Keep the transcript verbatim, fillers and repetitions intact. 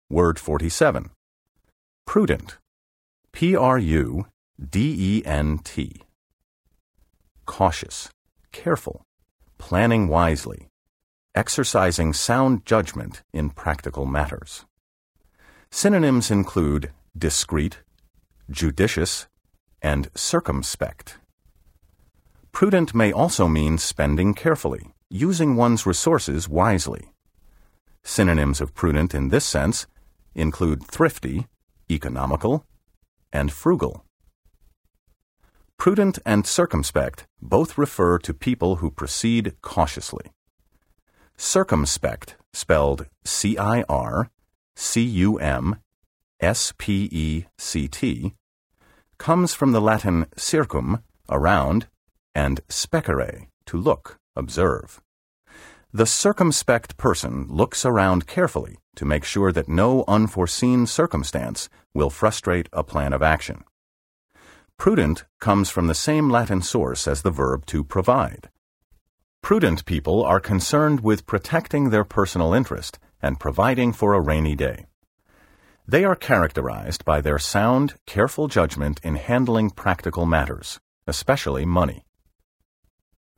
Word forty-seven. Prudent. P R U D E N T. Cautious, careful, planning wisely, exercising sound judgment in practical matters. Synonyms include discreet, judicious, and circumspect. Prudent may also mean spending carefully, using one's resources wisely. Synonyms of prudent in this sense include thrifty, economical, and frugal. Prudent and circumspect both refer to people who proceed cautiously. Circumspect, spelled C I R C U M S P E C T, comes from the Latin circum, around, and specere, to look, observe. The circumspect person looks around carefully to make sure that no unforeseen circumstance will frustrate a plan of action. Prudent comes from the same Latin source as the verb to provide. Prudent people are concerned with protecting their personal interest and providing for a rainy day. They are characterized by their sound, careful judgment in handling practical matters, especially money.